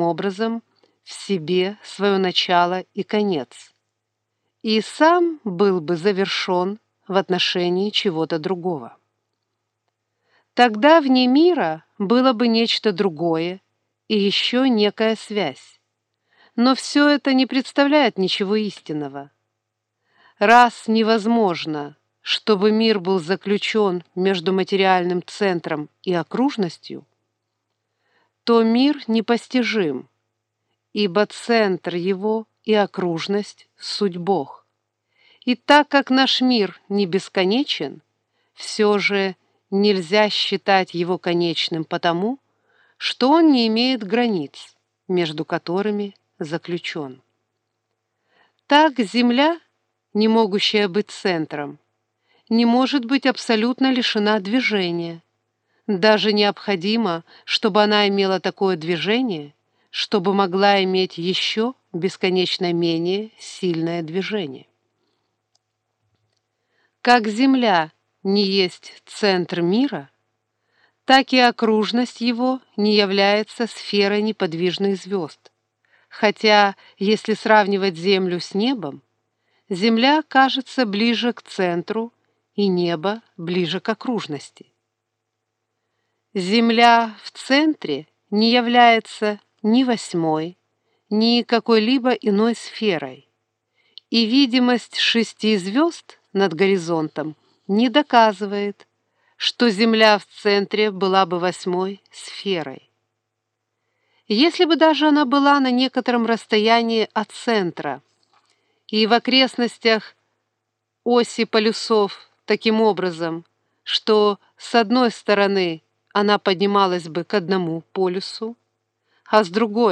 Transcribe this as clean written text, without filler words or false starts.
образом в себе свое начало и конец, и сам был бы завершен в отношении чего-то другого. Тогда вне мира было бы нечто другое и еще некая связь. Но все это не представляет ничего истинного. Раз невозможно, чтобы мир был заключен между материальным центром и окружностью, то мир непостижим, ибо центр его и окружность — суть Бог. И так как наш мир не бесконечен, все же нельзя считать его конечным потому, что он не имеет границ, между которыми заключен. Так Земля, не могущая быть центром, не может быть абсолютно лишена движения. Даже необходимо, чтобы она имела такое движение, чтобы могла иметь еще бесконечно менее сильное движение. Как Земля не есть центр мира, так и окружность его не является сферой неподвижных звезд. Хотя, если сравнивать Землю с небом, Земля кажется ближе к центру и небо ближе к окружности. Земля в центре не является ни восьмой, ни какой-либо иной сферой, и видимость 6 звезд над горизонтом не доказывает, что Земля в центре была бы 8-й сферой. Если бы даже она была на некотором расстоянии от центра и в окрестностях оси полюсов таким образом, что с одной стороны она поднималась бы к одному полюсу, а с другой